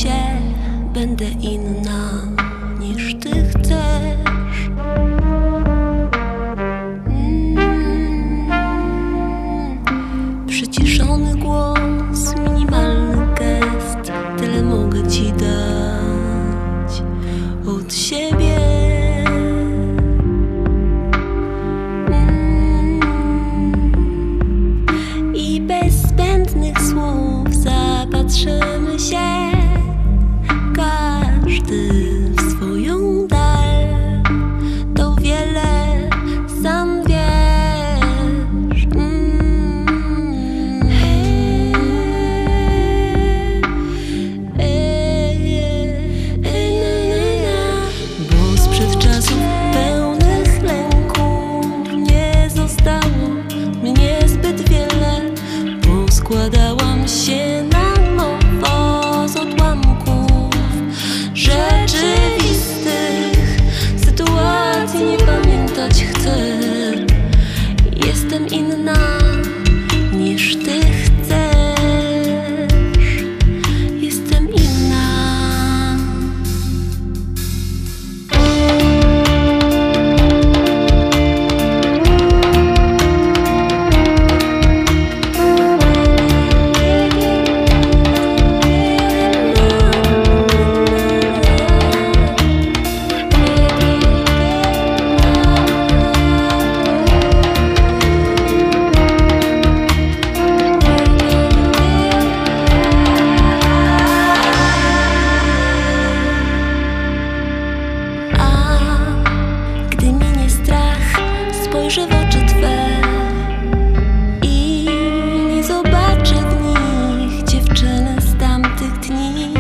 się, będę inna niż ty chcesz. Przyciszony głos, minimalny gest, tyle mogę ci dać od siebie. I bez zbędnych słów zapatrzymy się, każdy w swoją dal. To wiele sam wiesz. Bo sprzed czasów pełnych lęku nie zostało mnie zbyt wiele. Poskładałam się na nowo z odłamków rzeczywistych sytuacji. Nie pamiętać chcę. Jestem inna niż ty chcesz. Jestem inna. Gdy minie strach, spojrzę w oczy twe i nie zobaczę w nich dziewczyny z tamtych dni.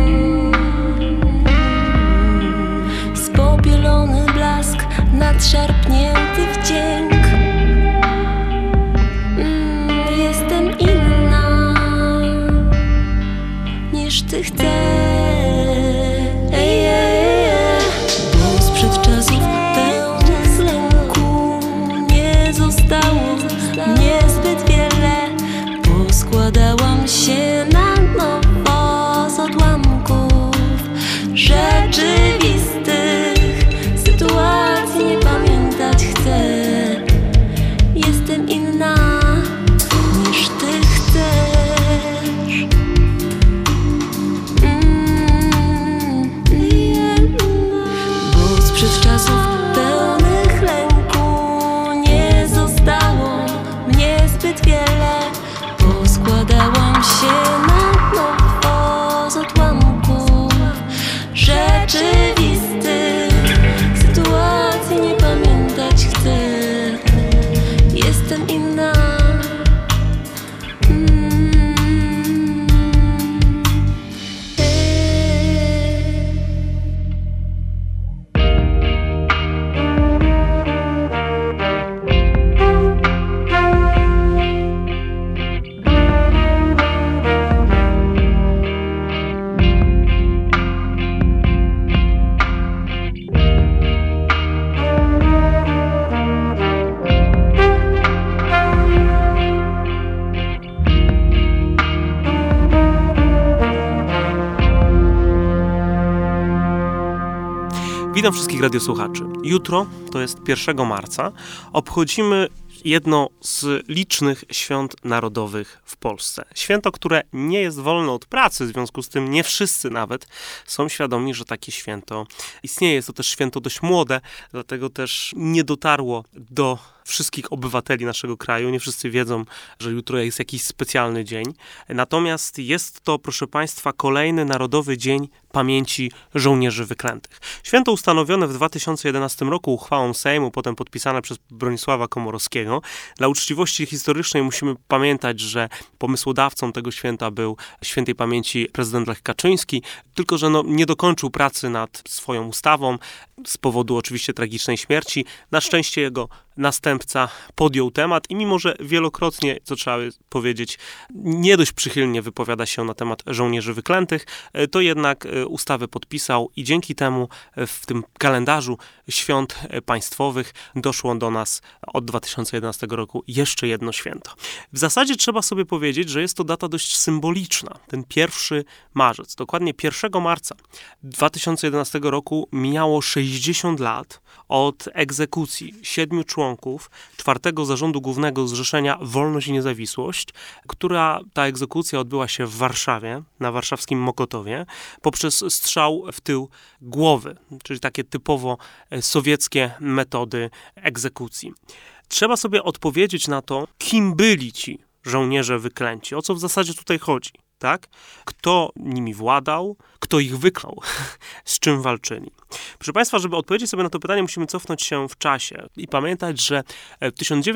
Spopielony blask, nadszarpnięty wdzięk. Jestem inna niż ty chcesz. Bo sprzed czasów pełnych lęku nie zostało mnie zbyt wiele. Poskładałam się na nowo z odłamków rzeczywistych sytuacji. Nie pamiętać chcę. Jestem inna niż ty chcesz. Bo sprzed czasów pełnych lęku nie zostało mnie zbyt wiele. Poskładałam się na nowo z odłamków rzeczywistych sytuacji. Nie pamiętać chcę. Jestem inna. Witam wszystkich radiosłuchaczy. Jutro, to jest 1 marca, obchodzimy jedno z licznych świąt narodowych w Polsce. Święto, które nie jest wolne od pracy, w związku z tym nie wszyscy nawet są świadomi, że takie święto istnieje. Jest to też święto dość młode, dlatego też nie dotarło do wszystkich obywateli naszego kraju. Nie wszyscy wiedzą, że jutro jest jakiś specjalny dzień. Natomiast jest to, proszę Państwa, kolejny Narodowy Dzień Pamięci Żołnierzy Wyklętych. Święto ustanowione w 2011 roku uchwałą Sejmu, potem podpisane przez Bronisława Komorowskiego. Dla uczciwości historycznej musimy pamiętać, że pomysłodawcą tego święta był świętej pamięci prezydent Lech Kaczyński, tylko że nie dokończył pracy nad swoją ustawą z powodu oczywiście tragicznej śmierci. Na szczęście jego następca podjął temat i mimo, że wielokrotnie, co trzeba powiedzieć, nie dość przychylnie wypowiada się na temat żołnierzy wyklętych, to jednak ustawę podpisał i dzięki temu w tym kalendarzu świąt państwowych doszło do nas od 2011 roku jeszcze jedno święto. W zasadzie trzeba sobie powiedzieć, że jest to data dość symboliczna. Ten 1 marzec, dokładnie 1 marca 2011 roku mijało 60 lat od egzekucji 7 członków 4. Zarządu Głównego Zrzeszenia Wolność i Niezawisłość, która ta egzekucja odbyła się w Warszawie, na warszawskim Mokotowie, poprzez strzał w tył głowy, czyli takie typowo sowieckie metody egzekucji. Trzeba sobie odpowiedzieć na to, kim byli ci żołnierze wyklęci, o co w zasadzie tutaj chodzi. Tak? Kto nimi władał, kto ich wyklął, z czym walczyli. Proszę Państwa, żeby odpowiedzieć sobie na to pytanie, musimy cofnąć się w czasie i pamiętać, że w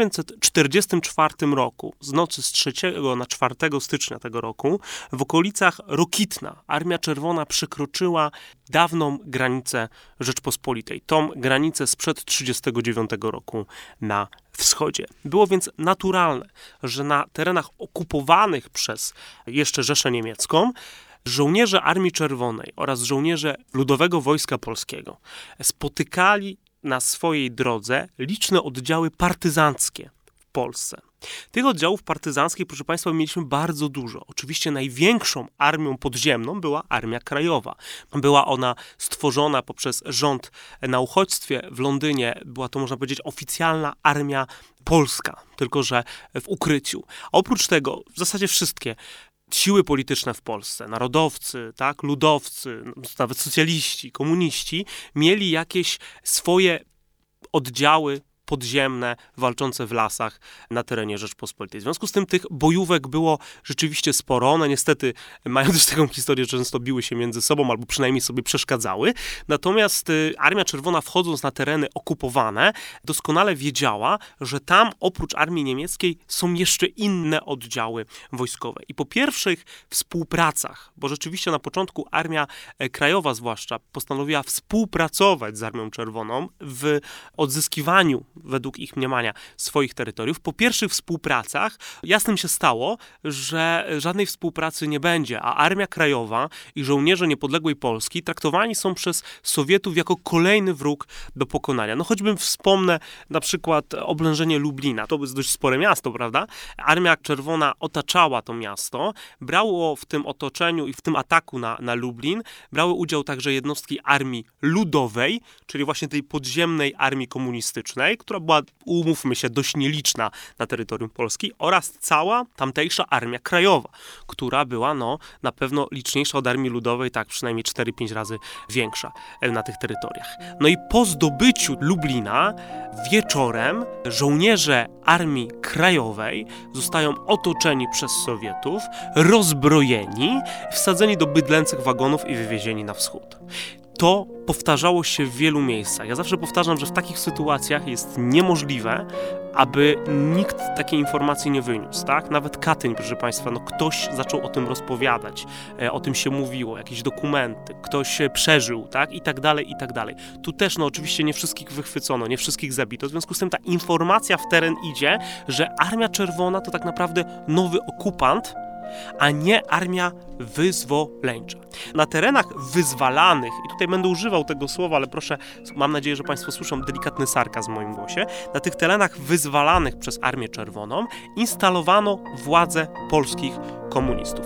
1944 roku, z nocy z 3 na 4 stycznia tego roku, w okolicach Rokitna Armia Czerwona przekroczyła dawną granicę Rzeczpospolitej, tą granicę sprzed 1939 roku na wschodzie. Było więc naturalne, że na terenach okupowanych przez jeszcze Rzeszę Niemiecką żołnierze Armii Czerwonej oraz żołnierze Ludowego Wojska Polskiego spotykali na swojej drodze liczne oddziały partyzanckie w Polsce. Tych oddziałów partyzanckich, proszę Państwa, mieliśmy bardzo dużo. Oczywiście największą armią podziemną była Armia Krajowa. Była ona stworzona poprzez rząd na uchodźstwie w Londynie. Była to, można powiedzieć, oficjalna armia polska, tylko że w ukryciu. A oprócz tego w zasadzie wszystkie siły polityczne w Polsce, narodowcy, tak, ludowcy, nawet socjaliści, komuniści, mieli jakieś swoje oddziały podziemne, walczące w lasach na terenie Rzeczpospolitej. W związku z tym tych bojówek było rzeczywiście sporo. One niestety mają też taką historię, że często biły się między sobą albo przynajmniej sobie przeszkadzały. Natomiast Armia Czerwona, wchodząc na tereny okupowane, doskonale wiedziała, że tam oprócz armii niemieckiej są jeszcze inne oddziały wojskowe. I po pierwszych współpracach, bo rzeczywiście na początku Armia Krajowa zwłaszcza postanowiła współpracować z Armią Czerwoną w odzyskiwaniu według ich mniemania swoich terytoriów. Po pierwszych współpracach jasnym się stało, że żadnej współpracy nie będzie, a Armia Krajowa i żołnierze niepodległej Polski traktowani są przez Sowietów jako kolejny wróg do pokonania. No choćby wspomnę na przykład oblężenie Lublina. To jest dość spore miasto, prawda? Armia Czerwona otaczała to miasto. Brało w tym otoczeniu i w tym ataku na Lublin brały udział także jednostki Armii Ludowej, czyli właśnie tej podziemnej armii komunistycznej, która była, umówmy się, dość nieliczna na terytorium Polski, oraz cała tamtejsza Armia Krajowa, która była na pewno liczniejsza od Armii Ludowej, tak przynajmniej 4-5 razy większa na tych terytoriach. No i po zdobyciu Lublina wieczorem żołnierze Armii Krajowej zostają otoczeni przez Sowietów, rozbrojeni, wsadzeni do bydlęcych wagonów i wywiezieni na wschód. To powtarzało się w wielu miejscach. Ja zawsze powtarzam, że w takich sytuacjach jest niemożliwe, aby nikt takiej informacji nie wyniósł, tak? Nawet Katyń, proszę Państwa, ktoś zaczął o tym rozpowiadać, o tym się mówiło, jakieś dokumenty, ktoś przeżył, tak? I tak dalej, i tak dalej. Tu też, oczywiście nie wszystkich wychwycono, nie wszystkich zabito, w związku z tym ta informacja w teren idzie, że Armia Czerwona to tak naprawdę nowy okupant, a nie armia wyzwoleńcza. Na terenach wyzwalanych, i tutaj będę używał tego słowa, ale proszę, mam nadzieję, że Państwo słyszą delikatny sarkazm w moim głosie, na tych terenach wyzwalanych przez Armię Czerwoną instalowano władzę polskich komunistów.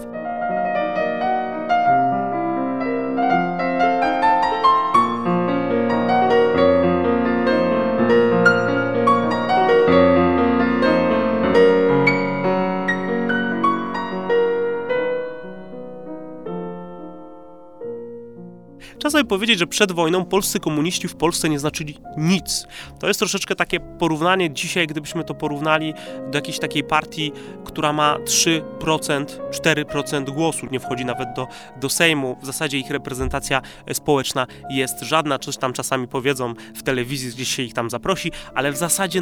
Trzeba sobie powiedzieć, że przed wojną polscy komuniści w Polsce nie znaczyli nic. To jest troszeczkę takie porównanie dzisiaj, gdybyśmy to porównali do jakiejś takiej partii, która ma 3%, 4% głosu, nie wchodzi nawet do Sejmu. W zasadzie ich reprezentacja społeczna jest żadna, coś tam czasami powiedzą w telewizji, gdzieś się ich tam zaprosi, ale w zasadzie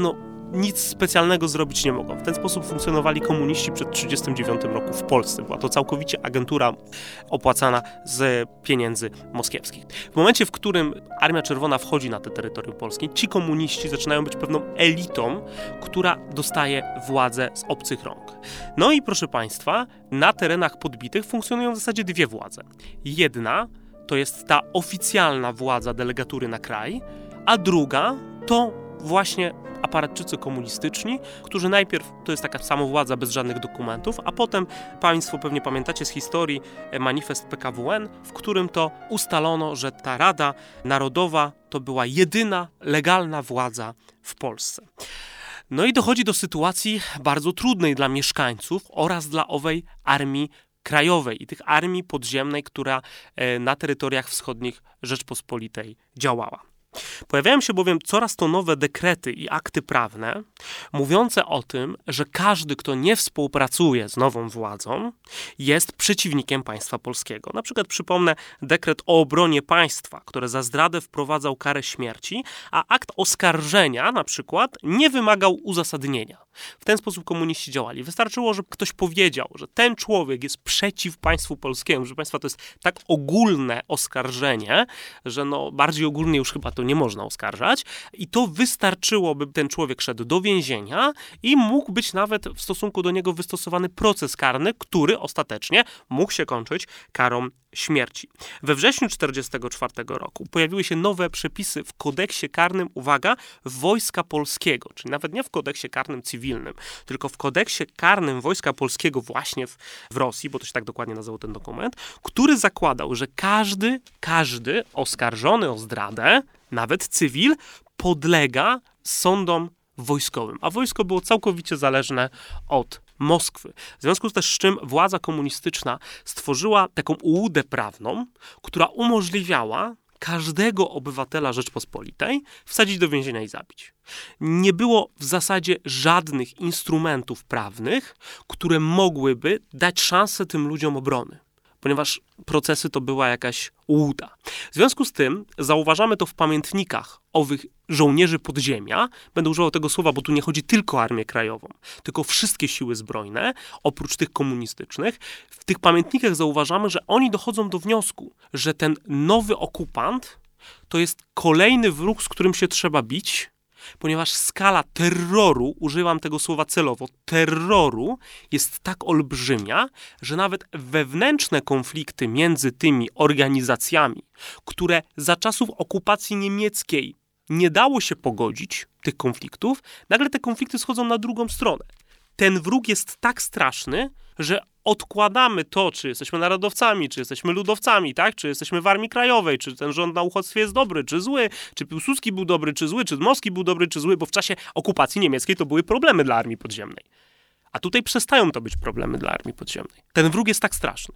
nic specjalnego zrobić nie mogą. W ten sposób funkcjonowali komuniści przed 1939 roku w Polsce. Była to całkowicie agentura opłacana z pieniędzy moskiewskich. W momencie, w którym Armia Czerwona wchodzi na te terytorium polskie, ci komuniści zaczynają być pewną elitą, która dostaje władzę z obcych rąk. No i proszę Państwa, na terenach podbitych funkcjonują w zasadzie dwie władze. Jedna to jest ta oficjalna władza delegatury na kraj, a druga to właśnie aparatczycy komunistyczni, którzy najpierw, to jest taka samowładza bez żadnych dokumentów, a potem Państwo pewnie pamiętacie z historii manifest PKWN, w którym to ustalono, że ta Rada Narodowa to była jedyna legalna władza w Polsce. No i dochodzi do sytuacji bardzo trudnej dla mieszkańców oraz dla owej Armii Krajowej i tych armii podziemnej, która na terytoriach wschodnich Rzeczpospolitej działała. Pojawiają się bowiem coraz to nowe dekrety i akty prawne mówiące o tym, że każdy, kto nie współpracuje z nową władzą, jest przeciwnikiem państwa polskiego. Na przykład przypomnę dekret o obronie państwa, który za zdradę wprowadzał karę śmierci, a akt oskarżenia na przykład nie wymagał uzasadnienia. W ten sposób komuniści działali. Wystarczyło, że ktoś powiedział, że ten człowiek jest przeciw państwu polskiemu. Proszę Państwa, to jest tak ogólne oskarżenie, że bardziej ogólnie już chyba to nie można oskarżać. I to wystarczyło, by ten człowiek szedł do więzienia i mógł być nawet w stosunku do niego wystosowany proces karny, który ostatecznie mógł się kończyć karą śmierci. We wrześniu 1944 roku pojawiły się nowe przepisy w kodeksie karnym, uwaga, Wojska Polskiego, czyli nawet nie w kodeksie karnym cywilnym, tylko w kodeksie karnym Wojska Polskiego właśnie w Rosji, bo to się tak dokładnie nazywał ten dokument, który zakładał, że każdy oskarżony o zdradę, nawet cywil, podlega sądom wojskowym, a wojsko było całkowicie zależne od Moskwy. W związku z czym władza komunistyczna stworzyła taką ułudę prawną, która umożliwiała każdego obywatela Rzeczpospolitej wsadzić do więzienia i zabić. Nie było w zasadzie żadnych instrumentów prawnych, które mogłyby dać szansę tym ludziom obrony, ponieważ procesy to była jakaś ułuda. W związku z tym zauważamy to w pamiętnikach owych żołnierzy podziemia. Będę używał tego słowa, bo tu nie chodzi tylko o Armię Krajową, tylko wszystkie siły zbrojne, oprócz tych komunistycznych. W tych pamiętnikach zauważamy, że oni dochodzą do wniosku, że ten nowy okupant to jest kolejny wróg, z którym się trzeba bić, ponieważ skala terroru, używam tego słowa celowo, terroru jest tak olbrzymia, że nawet wewnętrzne konflikty między tymi organizacjami, które za czasów okupacji niemieckiej nie dało się pogodzić tych konfliktów, nagle te konflikty schodzą na drugą stronę. Ten wróg jest tak straszny, że odkładamy to, czy jesteśmy narodowcami, czy jesteśmy ludowcami, tak? Czy jesteśmy w Armii Krajowej, czy ten rząd na uchodźstwie jest dobry, czy zły, czy Piłsudski był dobry, czy zły, czy Dmowski był dobry, czy zły, bo w czasie okupacji niemieckiej to były problemy dla Armii Podziemnej. A tutaj przestają to być problemy dla Armii Podziemnej. Ten wróg jest tak straszny.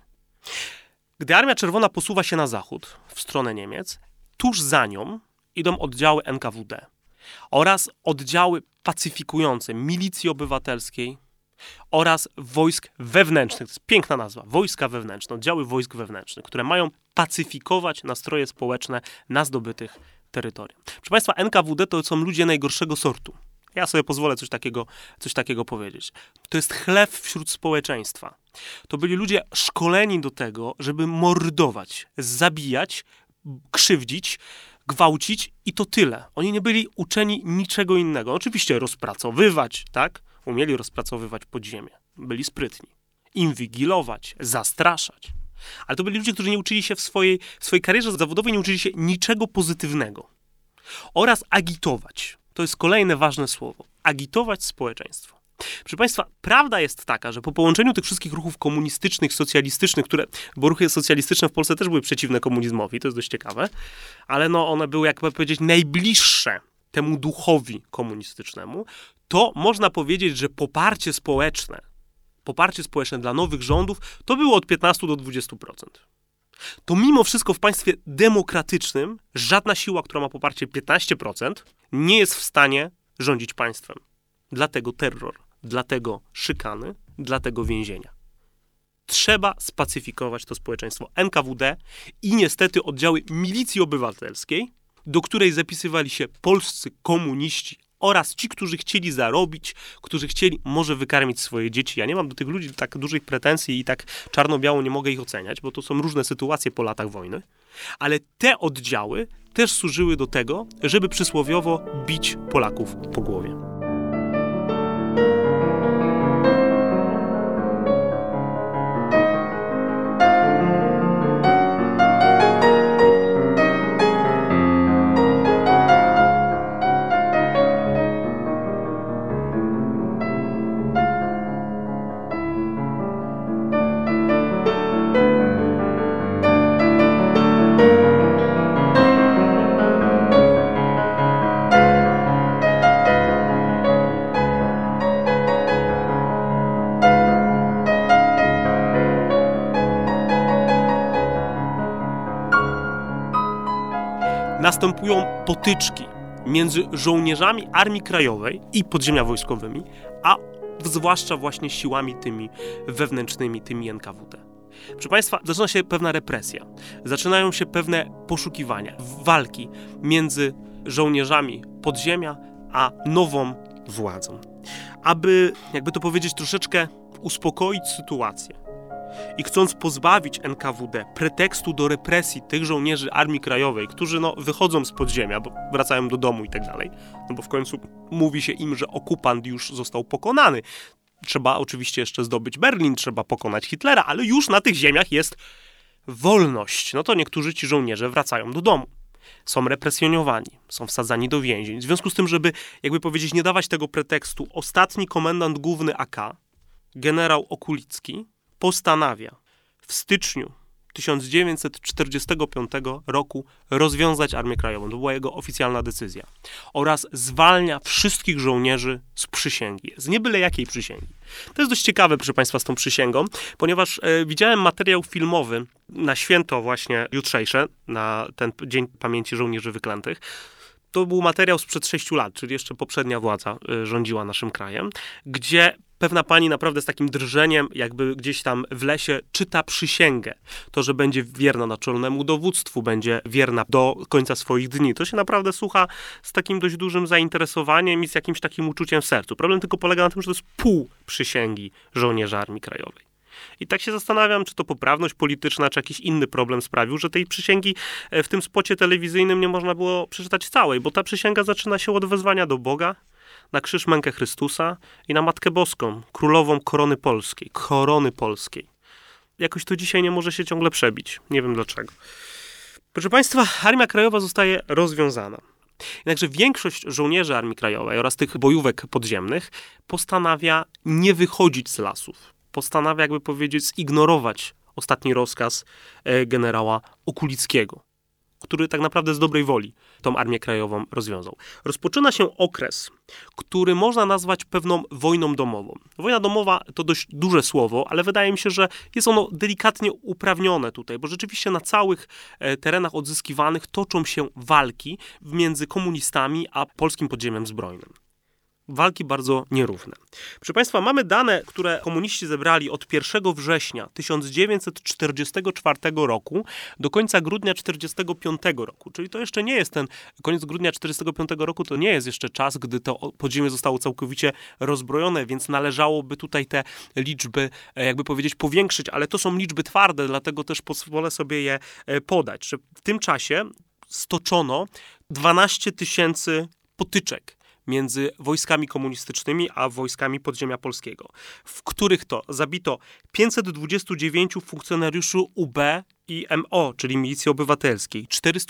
Gdy Armia Czerwona posuwa się na zachód, w stronę Niemiec, tuż za nią idą oddziały NKWD oraz oddziały pacyfikujące milicji obywatelskiej oraz wojsk wewnętrznych. To jest piękna nazwa. Wojska wewnętrzne, oddziały wojsk wewnętrznych, które mają pacyfikować nastroje społeczne na zdobytych terytoriach. Proszę Państwa, NKWD to są ludzie najgorszego sortu. Ja sobie pozwolę coś takiego powiedzieć. To jest chlew wśród społeczeństwa. To byli ludzie szkoleni do tego, żeby mordować, zabijać, krzywdzić, gwałcić i to tyle. Oni nie byli uczeni niczego innego. Oczywiście rozpracowywać, tak? Umieli rozpracowywać podziemie. Byli sprytni. Inwigilować, zastraszać. Ale to byli ludzie, którzy nie uczyli się w swojej karierze zawodowej, nie uczyli się niczego pozytywnego. Oraz agitować. To jest kolejne ważne słowo. Agitować społeczeństwo. Proszę Państwa, prawda jest taka, że po połączeniu tych wszystkich ruchów komunistycznych, socjalistycznych, bo ruchy socjalistyczne w Polsce też były przeciwne komunizmowi, to jest dość ciekawe, ale one były, jakby powiedzieć, najbliższe temu duchowi komunistycznemu, to można powiedzieć, że poparcie społeczne dla nowych rządów to było od 15 do 20%. To mimo wszystko w państwie demokratycznym żadna siła, która ma poparcie 15%, nie jest w stanie rządzić państwem. Dlatego terror, dlatego szykany, dlatego więzienia. Trzeba spacyfikować to społeczeństwo. NKWD i niestety oddziały milicji obywatelskiej, do której zapisywali się polscy komuniści oraz ci, którzy chcieli zarobić, którzy chcieli może wykarmić swoje dzieci. Ja nie mam do tych ludzi tak dużych pretensji i tak czarno-biało nie mogę ich oceniać, bo to są różne sytuacje po latach wojny, ale te oddziały też służyły do tego, żeby przysłowiowo bić Polaków po głowie. Następują potyczki między żołnierzami Armii Krajowej i podziemia wojskowymi, a zwłaszcza właśnie siłami tymi wewnętrznymi, tymi NKWD. Proszę Państwa, zaczyna się pewna represja, zaczynają się pewne poszukiwania, walki między żołnierzami podziemia a nową władzą. Aby, jakby to powiedzieć, troszeczkę uspokoić sytuację, i chcąc pozbawić NKWD pretekstu do represji tych żołnierzy Armii Krajowej, którzy wychodzą z podziemia, bo wracają do domu i tak dalej, bo w końcu mówi się im, że okupant już został pokonany. Trzeba oczywiście jeszcze zdobyć Berlin, trzeba pokonać Hitlera, ale już na tych ziemiach jest wolność. To niektórzy ci żołnierze wracają do domu. Są represjonowani, są wsadzani do więzień. W związku z tym, żeby, jakby powiedzieć, nie dawać tego pretekstu, ostatni komendant główny AK, generał Okulicki, postanawia w styczniu 1945 roku rozwiązać Armię Krajową. To była jego oficjalna decyzja. Oraz zwalnia wszystkich żołnierzy z przysięgi. Z nie byle jakiej przysięgi. To jest dość ciekawe, proszę Państwa, z tą przysięgą, ponieważ widziałem materiał filmowy na święto właśnie jutrzejsze, na ten Dzień Pamięci Żołnierzy Wyklętych. To był materiał sprzed 6 lat, czyli jeszcze poprzednia władza rządziła naszym krajem, gdzie pewna pani naprawdę z takim drżeniem, jakby gdzieś tam w lesie, czyta przysięgę. To, że będzie wierna naczelnemu dowództwu, będzie wierna do końca swoich dni. To się naprawdę słucha z takim dość dużym zainteresowaniem i z jakimś takim uczuciem w sercu. Problem tylko polega na tym, że to jest pół przysięgi żołnierza Armii Krajowej. I tak się zastanawiam, czy to poprawność polityczna, czy jakiś inny problem sprawił, że tej przysięgi w tym spocie telewizyjnym nie można było przeczytać całej, bo ta przysięga zaczyna się od wezwania do Boga, na krzyż mękę Chrystusa i na Matkę Boską, królową korony polskiej. Jakoś to dzisiaj nie może się ciągle przebić. Nie wiem dlaczego. Proszę Państwa, Armia Krajowa zostaje rozwiązana. Jednakże większość żołnierzy Armii Krajowej oraz tych bojówek podziemnych postanawia nie wychodzić z lasów. Postanawia, jakby powiedzieć, zignorować ostatni rozkaz generała Okulickiego, który tak naprawdę z dobrej woli tą Armię Krajową rozwiązał. Rozpoczyna się okres, który można nazwać pewną wojną domową. Wojna domowa to dość duże słowo, ale wydaje mi się, że jest ono delikatnie uprawnione tutaj, bo rzeczywiście na całych terenach odzyskiwanych toczą się walki między komunistami a polskim podziemiem zbrojnym. Walki bardzo nierówne. Proszę Państwa, mamy dane, które komuniści zebrali od 1 września 1944 roku do końca grudnia 1945 roku. Czyli to jeszcze nie jest ten koniec grudnia 1945 roku, to nie jest jeszcze czas, gdy to podziemie zostało całkowicie rozbrojone, więc należałoby tutaj te liczby, jakby powiedzieć, powiększyć, ale to są liczby twarde, dlatego też pozwolę sobie je podać. Że w tym czasie stoczono 12 000 potyczek między wojskami komunistycznymi a wojskami podziemia polskiego, w których to zabito 529 funkcjonariuszy UB i MO, czyli Milicji Obywatelskiej,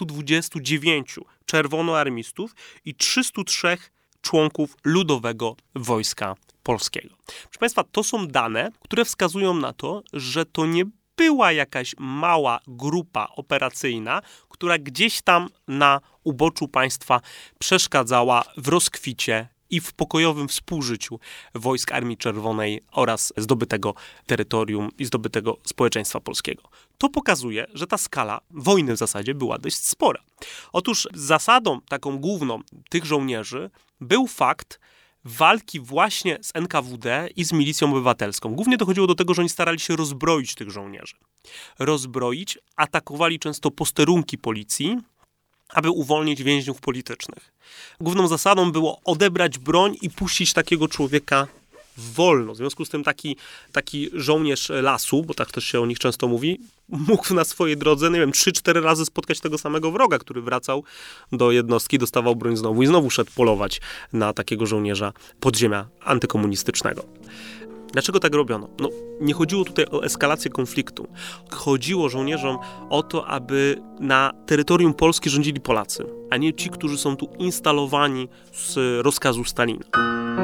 429 czerwonoarmistów i 303 członków Ludowego Wojska Polskiego. Proszę Państwa, to są dane, które wskazują na to, że to nie była jakaś mała grupa operacyjna, która gdzieś tam na uboczu państwa przeszkadzała w rozkwicie i w pokojowym współżyciu wojsk Armii Czerwonej oraz zdobytego terytorium i zdobytego społeczeństwa polskiego. To pokazuje, że ta skala wojny w zasadzie była dość spora. Otóż zasadą taką główną tych żołnierzy był fakt walki właśnie z NKWD i z Milicją Obywatelską. Głównie dochodziło do tego, że oni starali się rozbroić tych żołnierzy. Rozbroić, atakowali często posterunki policji, aby uwolnić więźniów politycznych. Główną zasadą było odebrać broń i puścić takiego człowieka wolno. W związku z tym taki żołnierz lasu, bo tak też się o nich często mówi, mógł na swojej drodze, 3-4 razy spotkać tego samego wroga, który wracał do jednostki, dostawał broń znowu i znowu szedł polować na takiego żołnierza podziemia antykomunistycznego. Dlaczego tak robiono? Nie chodziło tutaj o eskalację konfliktu. Chodziło żołnierzom o to, aby na terytorium Polski rządzili Polacy, a nie ci, którzy są tu instalowani z rozkazu Stalina.